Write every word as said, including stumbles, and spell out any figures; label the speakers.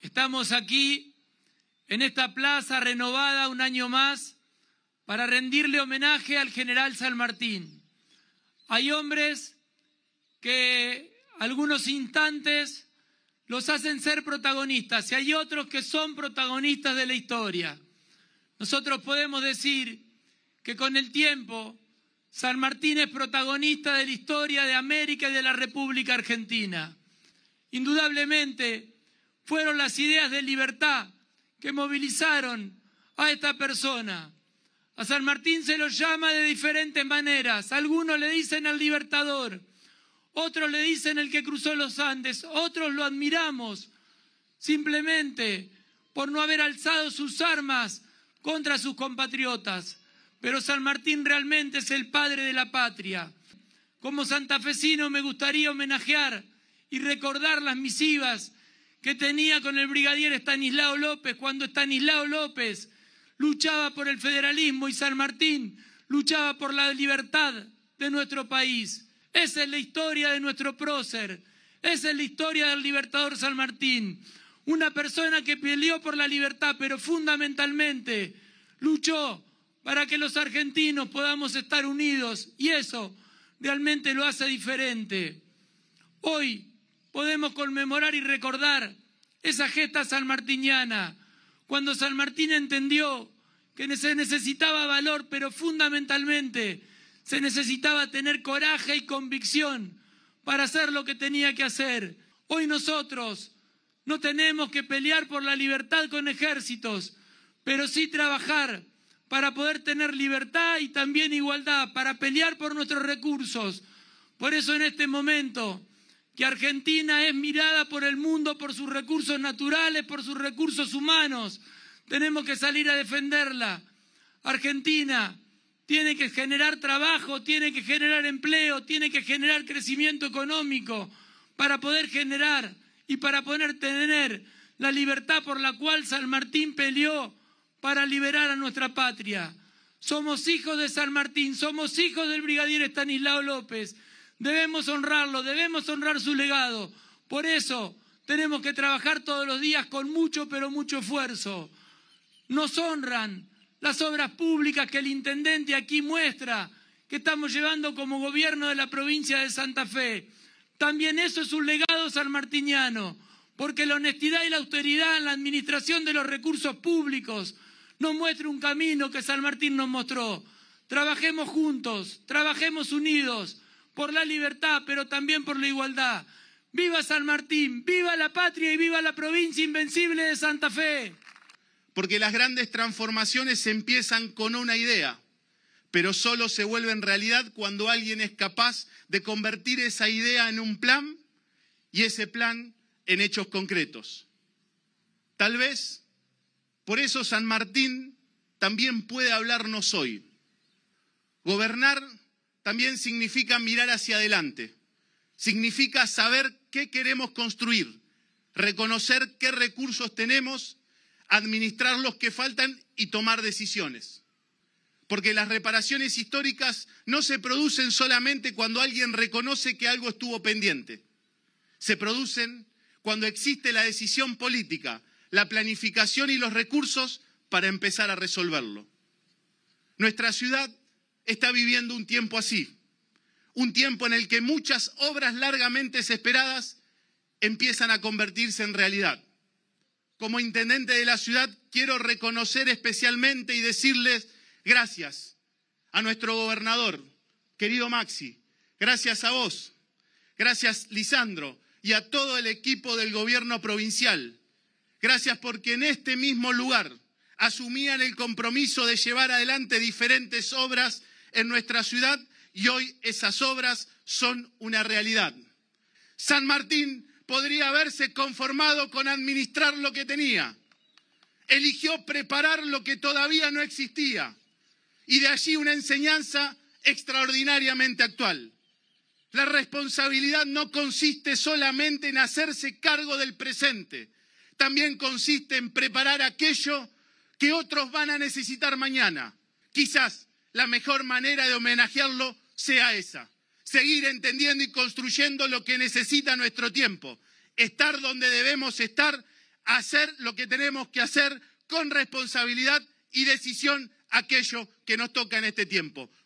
Speaker 1: Estamos aquí en esta plaza renovada un año más para rendirle homenaje al general San Martín. Hay hombres que algunos instantes los hacen ser protagonistas y hay otros que son protagonistas de la historia. Nosotros podemos decir que con el tiempo San Martín es protagonista de la historia de América y de la República Argentina. Indudablemente fueron las ideas de libertad que movilizaron a esta persona. A San Martín se lo llama de diferentes maneras. Algunos le dicen al libertador, otros le dicen el que cruzó los Andes, otros lo admiramos simplemente por no haber alzado sus armas contra sus compatriotas. Pero San Martín realmente es el padre de la patria. Como santafesino me gustaría homenajear y recordar las misivas que tenía con el brigadier Estanislao López, cuando Estanislao López luchaba por el federalismo y San Martín luchaba por la libertad de nuestro país. Esa es la historia de nuestro prócer, esa es la historia del libertador San Martín. Una persona que peleó por la libertad, pero fundamentalmente luchó para que los argentinos podamos estar unidos, y eso realmente lo hace diferente. Hoy podemos conmemorar y recordar esa gesta sanmartiniana, cuando San Martín entendió que se necesitaba valor, pero fundamentalmente se necesitaba tener coraje y convicción para hacer lo que tenía que hacer. Hoy nosotros no tenemos que pelear por la libertad con ejércitos, pero sí trabajar para poder tener libertad y también igualdad, para pelear por nuestros recursos. Por eso en este momento que Argentina es mirada por el mundo por sus recursos naturales, por sus recursos humanos, tenemos que salir a defenderla. Argentina tiene que generar trabajo, tiene que generar empleo, tiene que generar crecimiento económico para poder generar y para poder tener la libertad por la cual San Martín peleó para liberar a nuestra patria. Somos hijos de San Martín, somos hijos del brigadier Estanislao López. Debemos honrarlo, debemos honrar su legado. Por eso tenemos que trabajar todos los días con mucho, pero mucho esfuerzo. Nos honran las obras públicas que el intendente aquí muestra, que estamos llevando como gobierno de la provincia de Santa Fe. También eso es un legado sanmartiniano, porque la honestidad y la austeridad en la administración de los recursos públicos nos muestra un camino que San Martín nos mostró. Trabajemos juntos, trabajemos unidos por la libertad, pero también por la igualdad. ¡Viva San Martín! ¡Viva la patria y viva la provincia invencible de Santa Fe!
Speaker 2: Porque las grandes transformaciones empiezan con una idea, pero solo se vuelven realidad cuando alguien es capaz de convertir esa idea en un plan y ese plan en hechos concretos. Tal vez por eso San Martín también puede hablarnos hoy. Gobernar también significa mirar hacia adelante, significa saber qué queremos construir, reconocer qué recursos tenemos, administrar los que faltan y tomar decisiones. Porque las reparaciones históricas no se producen solamente cuando alguien reconoce que algo estuvo pendiente. Se producen cuando existe la decisión política, la planificación y los recursos para empezar a resolverlo. Nuestra ciudad está viviendo un tiempo así, un tiempo en el que muchas obras largamente esperadas empiezan a convertirse en realidad. Como intendente de la ciudad, quiero reconocer especialmente y decirles gracias a nuestro gobernador, querido Maxi, gracias a vos, gracias Lisandro y a todo el equipo del gobierno provincial. Gracias porque en este mismo lugar asumían el compromiso de llevar adelante diferentes obras en nuestra ciudad y hoy esas obras son una realidad. San Martín podría haberse conformado con administrar lo que tenía. Eligió preparar lo que todavía no existía y de allí una enseñanza extraordinariamente actual. La responsabilidad no consiste solamente en hacerse cargo del presente, también consiste en preparar aquello que otros van a necesitar mañana. Quizás la mejor manera de homenajearlo sea esa, seguir entendiendo y construyendo lo que necesita nuestro tiempo, estar donde debemos estar, hacer lo que tenemos que hacer con responsabilidad y decisión, aquello que nos toca en este tiempo.